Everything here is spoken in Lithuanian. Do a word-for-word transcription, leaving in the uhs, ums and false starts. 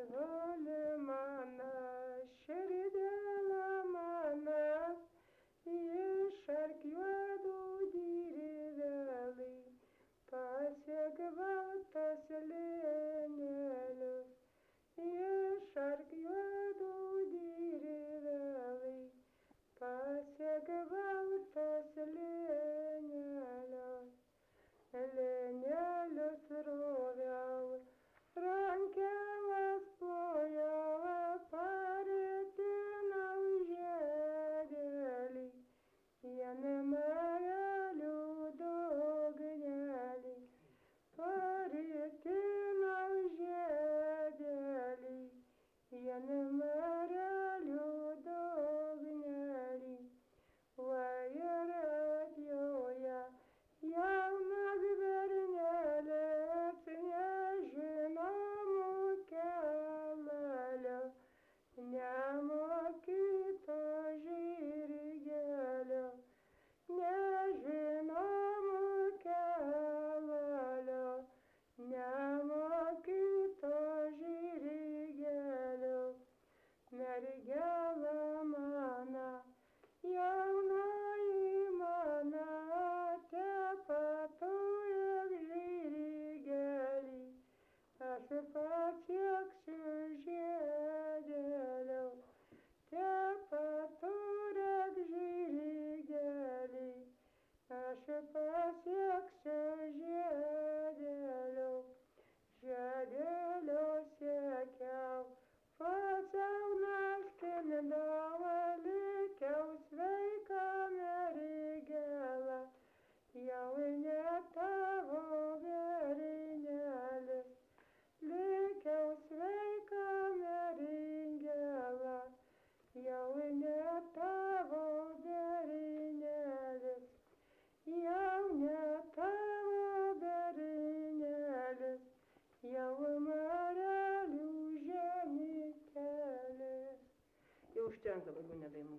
Tolimana širdėlė mana, išark juodų dirvelį, pasiek baltas lėnelius. Išark juodų dirvelį, pasiek baltas lėnelius. Lėnelius roviau, rankelas plojau, paritinau žiedelį, janemarelių dugnelį. Paritinau žiedelį, janemarelių dugnelį. Va ir atjoja jaunas bernelis, nežinomų kelio, nemokyto žirgelio, nežinomų kelio, nemokyto žirgelio. Mergelė mana, jaunoji mana, tepatujak žirgelį, aš pasieksiu žiedelio. Tepatujak žirgelį, aš pasieksiu žiedelio. Žiedelio siekiau, pacau naktin likiau sveika mergelė, jau ne tavo bernelis. Likiau sveika mergelė, jau ne tavo bernelis, jau ne tavo bernelis, jau marelių žemikelis. Jau užtenka, daugiau nedainuosiu.